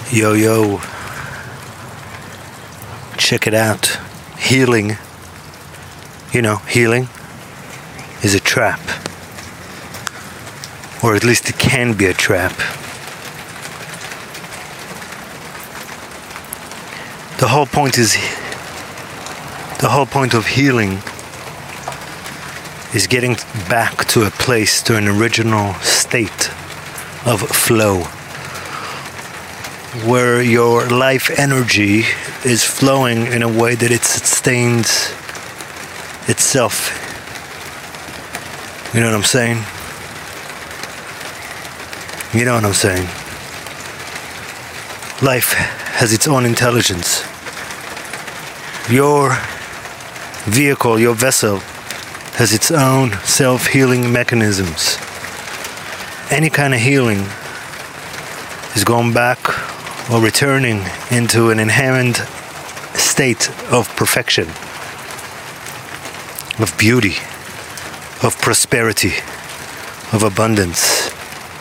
Yo, yo, check it out. Healing, healing is a trap. Or at least it can be a trap. The whole point of healing is getting back to a place, to an original state of flow, where your life energy is flowing in a way that it sustains itself. You know what I'm saying? You know what I'm saying? Life has its own intelligence. Your vehicle, your vessel, has its own self-healing mechanisms. Any kind of healing is going back or returning into an inherent state of perfection, of beauty, of prosperity, of abundance.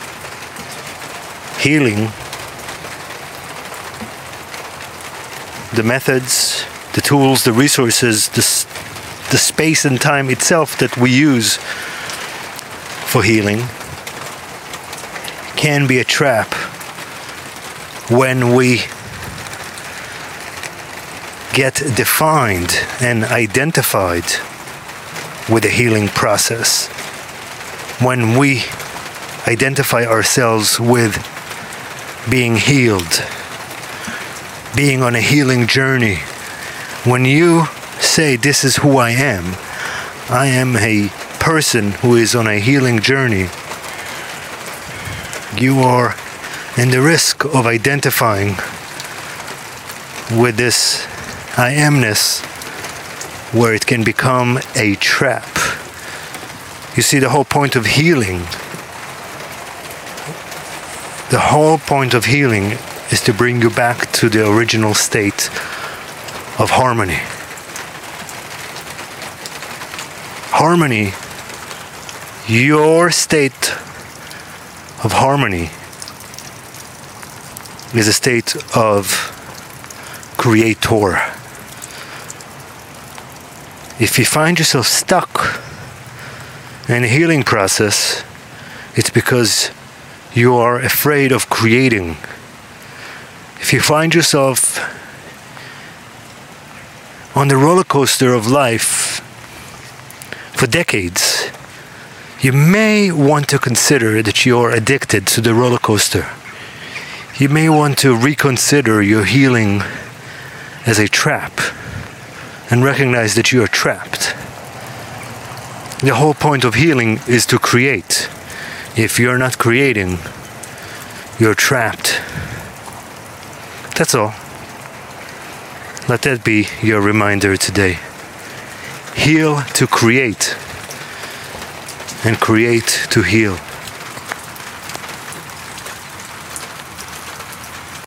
Healing, the methods, the tools, the resources, the space and time itself that we use for healing can be a trap when we get defined and identified with the healing process. When we identify ourselves with being healed, being on a healing journey. When you say, this is who I am a person who is on a healing journey, you are in the risk of identifying with this I amness, where it can become a trap. You see, the whole point of healing, is to bring you back to the original state of harmony. Harmony, your state of harmony, is a state of creator. If you find yourself stuck in a healing process, it's because you are afraid of creating. If you find yourself on the roller coaster of life for decades, you may want to consider that you're addicted to the roller coaster. You may want to reconsider your healing as a trap and recognize that you are trapped. The whole point of healing is to create. If you're not creating, you're trapped. That's all. Let that be your reminder today. Heal to create, and create to heal.